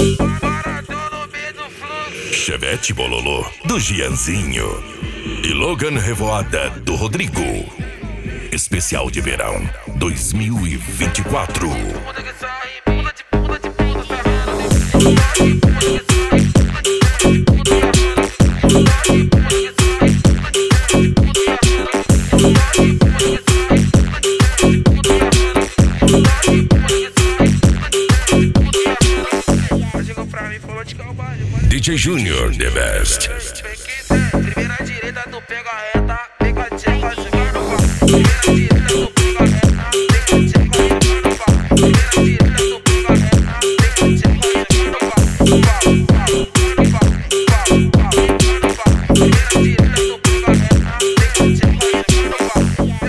Chevette Bololô, do Gianzinho. E Logan Revoada, do Rodrigo. Especial de verão 2024. DJ Junior, the best. Primeira direita, tu pega a reta, pega a tcheca, joga no pau. Primeira direita, tu pega a reta, pega a tcheca, joga no pau. Primeira direita, tu pega a reta, pega a tcheca, joga no pau. Primeira direita, tu pega a reta, pega a tcheca, joga no pau.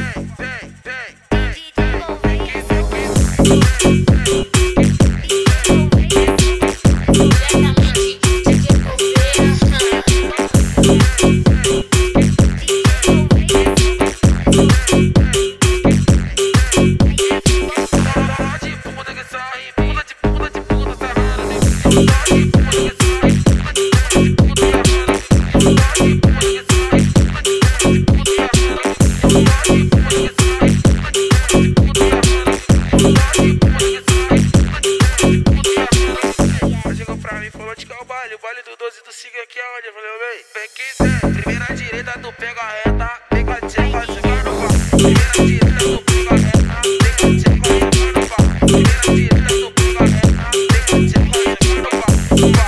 O baile do 12 do siga aqui aonde? Eu falei, vem que primeira direita, tu pega a reta, pega a tcheca, joga no pau. Primeira direita, tu pega a reta, pega a tcheca, joga no pau. Primeira direita, tu pega a reta, pega a tcheca, joga no pau.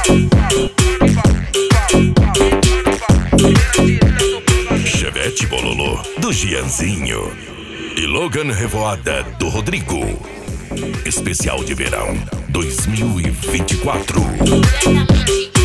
Chevette Bololô, do Gianzinho. E Logan Revoada, do Rodrigo. Especial de verão 2024.